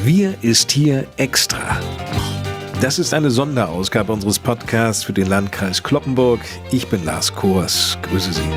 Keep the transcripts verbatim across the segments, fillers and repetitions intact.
Wir ist hier extra. Das ist eine Sonderausgabe unseres Podcasts für den Landkreis Cloppenburg. Ich bin Lars Kors. Grüße Sie.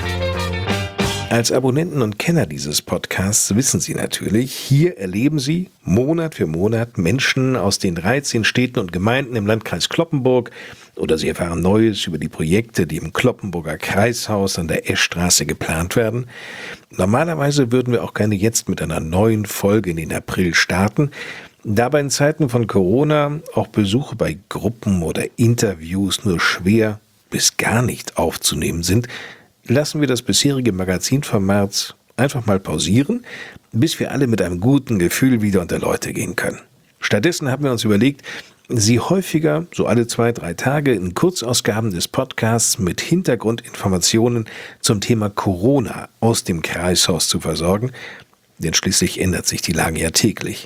Als Abonnenten und Kenner dieses Podcasts wissen Sie natürlich, hier erleben Sie Monat für Monat Menschen aus den dreizehn Städten und Gemeinden im Landkreis Cloppenburg oder Sie erfahren Neues über die Projekte, die im Cloppenburger Kreishaus an der Eschstraße geplant werden. Normalerweise würden wir auch gerne jetzt mit einer neuen Folge in den April starten, da aber in Zeiten von Corona auch Besuche bei Gruppen oder Interviews nur schwer bis gar nicht aufzunehmen sind, lassen wir das bisherige Magazinformat einfach mal pausieren, bis wir alle mit einem guten Gefühl wieder unter Leute gehen können. Stattdessen haben wir uns überlegt, Sie häufiger, so alle zwei, drei Tage, in Kurzausgaben des Podcasts mit Hintergrundinformationen zum Thema Corona aus dem Kreishaus zu versorgen, denn schließlich ändert sich die Lage ja täglich.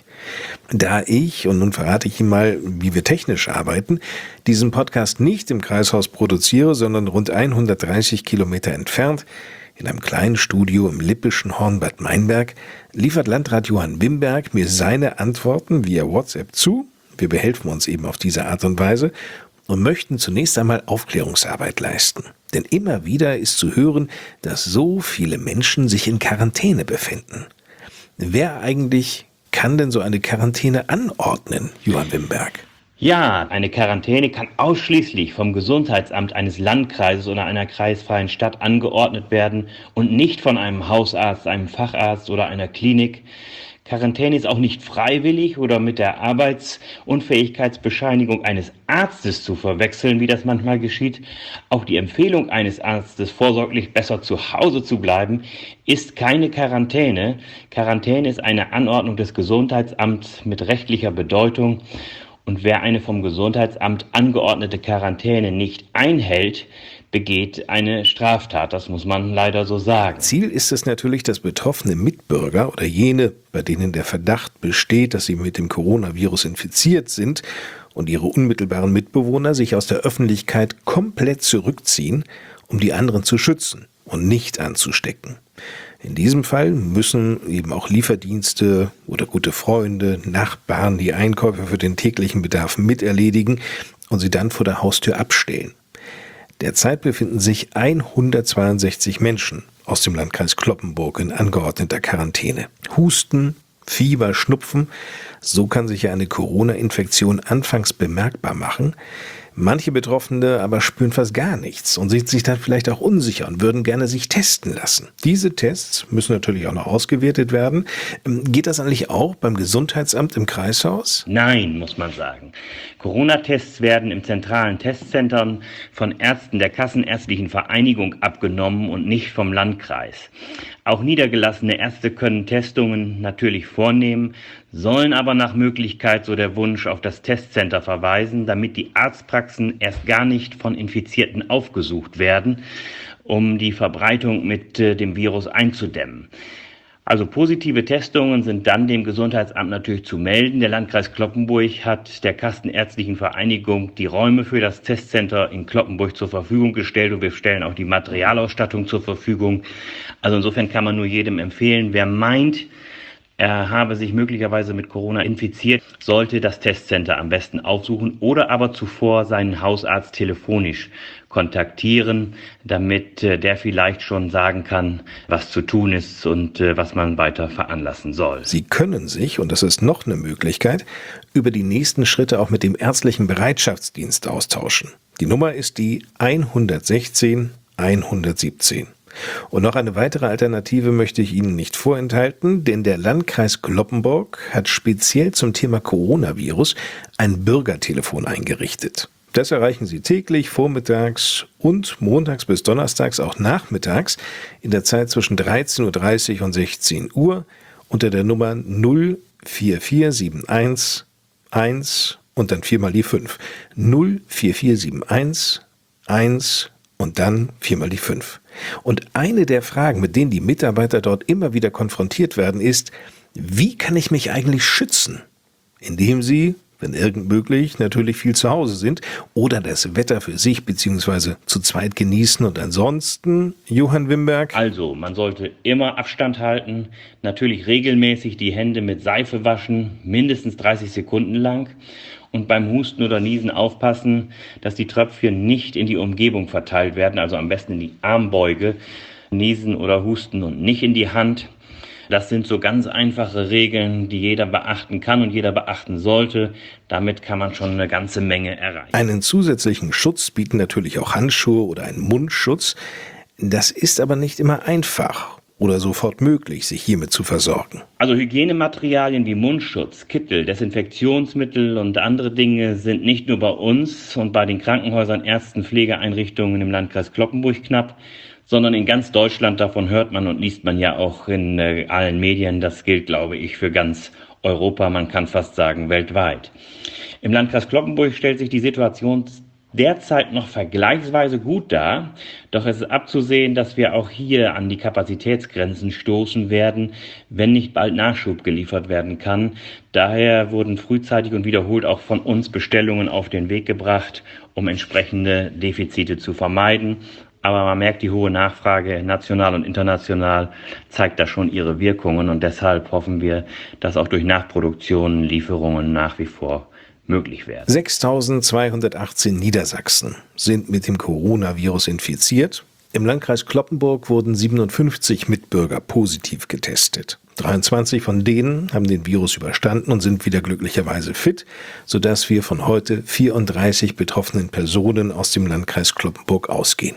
Da ich, und nun verrate ich Ihnen mal, wie wir technisch arbeiten, diesen Podcast nicht im Kreishaus produziere, sondern rund hundertdreißig Kilometer entfernt, in einem kleinen Studio im lippischen Hornbad Meinberg, liefert Landrat Johann Wimberg mir seine Antworten via WhatsApp zu. Wir behelfen uns eben auf diese Art und Weise und möchten zunächst einmal Aufklärungsarbeit leisten. Denn immer wieder ist zu hören, dass so viele Menschen sich in Quarantäne befinden. Wer eigentlich kann denn so eine Quarantäne anordnen, Johann Wimberg? Ja, eine Quarantäne kann ausschließlich vom Gesundheitsamt eines Landkreises oder einer kreisfreien Stadt angeordnet werden und nicht von einem Hausarzt, einem Facharzt oder einer Klinik. Quarantäne ist auch nicht freiwillig oder mit der Arbeitsunfähigkeitsbescheinigung eines Arztes zu verwechseln, wie das manchmal geschieht. Auch die Empfehlung eines Arztes, vorsorglich besser zu Hause zu bleiben, ist keine Quarantäne. Quarantäne ist eine Anordnung des Gesundheitsamts mit rechtlicher Bedeutung. Und wer eine vom Gesundheitsamt angeordnete Quarantäne nicht einhält, begeht eine Straftat. Das muss man leider so sagen. Ziel ist es natürlich, dass betroffene Mitbürger oder jene, bei denen der Verdacht besteht, dass sie mit dem Coronavirus infiziert sind und ihre unmittelbaren Mitbewohner sich aus der Öffentlichkeit komplett zurückziehen, um die anderen zu schützen und nicht anzustecken. In diesem Fall müssen eben auch Lieferdienste oder gute Freunde, Nachbarn die Einkäufe für den täglichen Bedarf miterledigen und sie dann vor der Haustür abstellen. Derzeit befinden sich hundertzweiundsechzig Menschen aus dem Landkreis Cloppenburg in angeordneter Quarantäne. Husten, Fieber, Schnupfen, so kann sich ja eine Corona-Infektion anfangs bemerkbar machen. Manche Betroffene aber spüren fast gar nichts und sind sich dann vielleicht auch unsicher und würden gerne sich testen lassen. Diese Tests müssen natürlich auch noch ausgewertet werden. Geht das eigentlich auch beim Gesundheitsamt im Kreishaus? Nein, muss man sagen. Corona-Tests werden im zentralen Testzentrum von Ärzten der Kassenärztlichen Vereinigung abgenommen und nicht vom Landkreis. Auch niedergelassene Ärzte können Testungen natürlich vornehmen, sollen aber nach Möglichkeit, so der Wunsch, auf das Testcenter verweisen, damit die Arztpraxen erst gar nicht von Infizierten aufgesucht werden, um die Verbreitung mit äh, dem Virus einzudämmen. Also positive Testungen sind dann dem Gesundheitsamt natürlich zu melden. Der Landkreis Cloppenburg hat der Kassenärztlichen Vereinigung die Räume für das Testcenter in Cloppenburg zur Verfügung gestellt und wir stellen auch die Materialausstattung zur Verfügung. Also insofern kann man nur jedem empfehlen, wer meint, er habe sich möglicherweise mit Corona infiziert, sollte das Testcenter am besten aufsuchen oder aber zuvor seinen Hausarzt telefonisch kontaktieren, damit äh, der vielleicht schon sagen kann, was zu tun ist und äh, was man weiter veranlassen soll. Sie können sich, und das ist noch eine Möglichkeit, über die nächsten Schritte auch mit dem ärztlichen Bereitschaftsdienst austauschen. Die Nummer ist die hundertsechzehn hundertsiebzehn. Und noch eine weitere Alternative möchte ich Ihnen nicht vorenthalten, denn der Landkreis Cloppenburg hat speziell zum Thema Coronavirus ein Bürgertelefon eingerichtet. Das erreichen Sie täglich, vormittags und montags bis donnerstags auch nachmittags in der Zeit zwischen dreizehn Uhr dreißig und sechzehn Uhr unter der Nummer null vier vier sieben eins eins und dann viermal die fünf. null vier vier sieben eins eins und dann viermal die fünf. Und eine der Fragen, mit denen die Mitarbeiter dort immer wieder konfrontiert werden, ist, wie kann ich mich eigentlich schützen? Indem sie wenn irgend möglich, natürlich viel zu Hause sind oder das Wetter für sich bzw. zu zweit genießen. Und ansonsten, Johann Wimberg? Also, man sollte immer Abstand halten, natürlich regelmäßig die Hände mit Seife waschen, mindestens dreißig Sekunden lang. Und beim Husten oder Niesen aufpassen, dass die Tröpfchen nicht in die Umgebung verteilt werden, also am besten in die Armbeuge, niesen oder husten und nicht in die Hand. Das sind so ganz einfache Regeln, die jeder beachten kann und jeder beachten sollte. Damit kann man schon eine ganze Menge erreichen. Einen zusätzlichen Schutz bieten natürlich auch Handschuhe oder ein Mundschutz. Das ist aber nicht immer einfach oder sofort möglich, sich hiermit zu versorgen. Also Hygienematerialien wie Mundschutz, Kittel, Desinfektionsmittel und andere Dinge sind nicht nur bei uns und bei den Krankenhäusern, Ärzten, Pflegeeinrichtungen im Landkreis Cloppenburg knapp, sondern in ganz Deutschland. Davon hört man und liest man ja auch in äh, allen Medien. Das gilt, glaube ich, für ganz Europa, man kann fast sagen weltweit. Im Landkreis Cloppenburg stellt sich die Situation derzeit noch vergleichsweise gut dar, doch es ist abzusehen, dass wir auch hier an die Kapazitätsgrenzen stoßen werden, wenn nicht bald Nachschub geliefert werden kann. Daher wurden frühzeitig und wiederholt auch von uns Bestellungen auf den Weg gebracht, um entsprechende Defizite zu vermeiden. Aber man merkt, die hohe Nachfrage national und international zeigt da schon ihre Wirkungen und deshalb hoffen wir, dass auch durch Nachproduktion Lieferungen nach wie vor möglich werden. sechstausendzweihundertachtzehn Niedersachsen sind mit dem Coronavirus infiziert. Im Landkreis Cloppenburg wurden siebenundfünfzig Mitbürger positiv getestet. dreiundzwanzig von denen haben den Virus überstanden und sind wieder glücklicherweise fit, sodass wir von heute vierunddreißig betroffenen Personen aus dem Landkreis Cloppenburg ausgehen.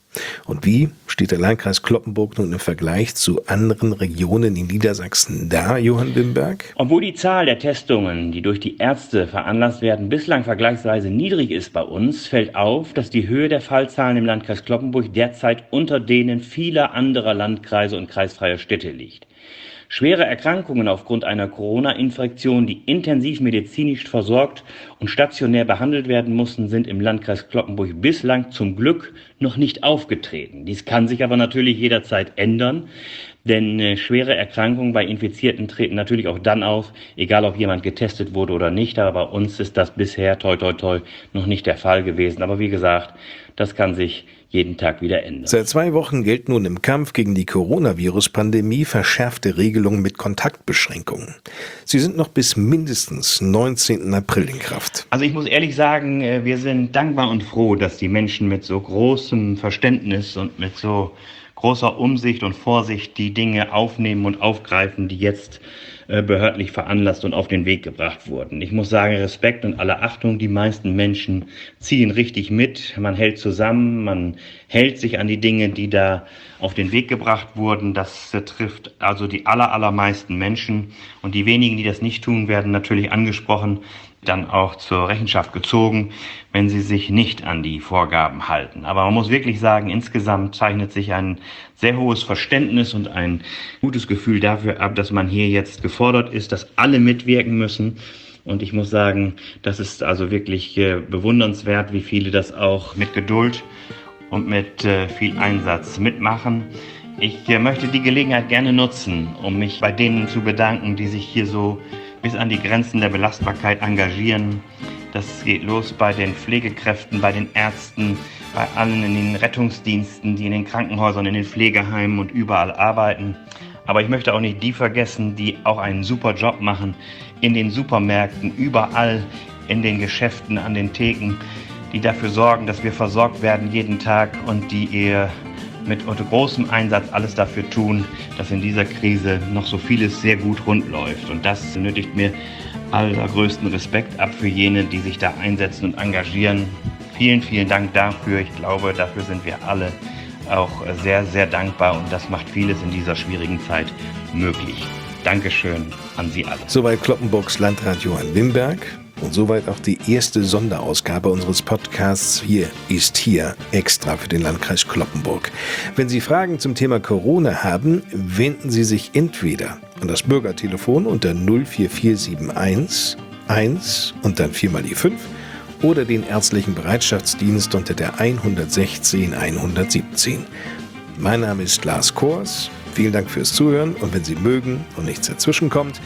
Und wie steht der Landkreis Cloppenburg nun im Vergleich zu anderen Regionen in Niedersachsen da, Johann Wimberg? Obwohl die Zahl der Testungen, die durch die Ärzte veranlasst werden, bislang vergleichsweise niedrig ist bei uns, fällt auf, dass die Höhe der Fallzahlen im Landkreis Cloppenburg derzeit unter denen vieler anderer Landkreise und kreisfreier Städte liegt. Schwere Erkrankungen aufgrund einer Corona-Infektion, die intensiv medizinisch versorgt und stationär behandelt werden mussten, sind im Landkreis Cloppenburg bislang zum Glück noch nicht aufgetreten. Dies kann sich aber natürlich jederzeit ändern, denn äh, schwere Erkrankungen bei Infizierten treten natürlich auch dann auf, egal ob jemand getestet wurde oder nicht. Aber bei uns ist das bisher, toi toi toi, noch nicht der Fall gewesen. Aber wie gesagt, das kann sich jeden Tag wieder ändern. Seit zwei Wochen gelten nun im Kampf gegen die Coronavirus-Pandemie verschärfte Regelungen mit Kontaktbeschränkungen. Sie sind noch bis mindestens neunzehnten April in Kraft. Also ich muss ehrlich sagen, wir sind dankbar und froh, dass die Menschen mit so großem Verständnis und mit so großer Umsicht und Vorsicht die Dinge aufnehmen und aufgreifen, die jetzt äh, behördlich veranlasst und auf den Weg gebracht wurden. Ich muss sagen, Respekt und alle Achtung, die meisten Menschen ziehen richtig mit, man hält zusammen, man hält sich an die Dinge, die da auf den Weg gebracht wurden. Das äh, trifft also die aller, allermeisten Menschen und die wenigen, die das nicht tun, werden natürlich angesprochen, dann auch zur Rechenschaft gezogen, wenn sie sich nicht an die Vorgaben halten. Aber man muss wirklich sagen, insgesamt zeichnet sich ein sehr hohes Verständnis und ein gutes Gefühl dafür ab, dass man hier jetzt gefordert ist, dass alle mitwirken müssen. Und ich muss sagen, das ist also wirklich äh, bewundernswert, wie viele das auch mit Geduld und mit äh, viel Einsatz mitmachen. Ich äh, möchte die Gelegenheit gerne nutzen, um mich bei denen zu bedanken, die sich hier so bis an die Grenzen der Belastbarkeit engagieren. Das geht los bei den Pflegekräften, bei den Ärzten, bei allen in den Rettungsdiensten, die in den Krankenhäusern, in den Pflegeheimen und überall arbeiten. Aber ich möchte auch nicht die vergessen, die auch einen super Job machen in den Supermärkten, überall in den Geschäften, an den Theken, die dafür sorgen, dass wir versorgt werden jeden Tag und die ihr mit unter großem Einsatz alles dafür tun, dass in dieser Krise noch so vieles sehr gut rund läuft. Und das nötigt mir allergrößten Respekt ab für jene, die sich da einsetzen und engagieren. Vielen, vielen Dank dafür. Ich glaube, dafür sind wir alle auch sehr, sehr dankbar und das macht vieles in dieser schwierigen Zeit möglich. Dankeschön an Sie alle. Soweit Cloppenburgs Landrat Johann Wimberg. Und soweit auch die erste Sonderausgabe unseres Podcasts Hier ist hier extra für den Landkreis Cloppenburg. Wenn Sie Fragen zum Thema Corona haben, wenden Sie sich entweder an das Bürgertelefon unter null vier vier sieben eins eins und dann viermal die fünf oder den ärztlichen Bereitschaftsdienst unter der hundertsechzehn hundertsiebzehn. Mein Name ist Lars Kors. Vielen Dank fürs Zuhören und wenn Sie mögen und nichts dazwischenkommt,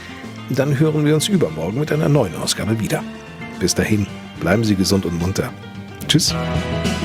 dann hören wir uns übermorgen mit einer neuen Ausgabe wieder. Bis dahin, bleiben Sie gesund und munter. Tschüss.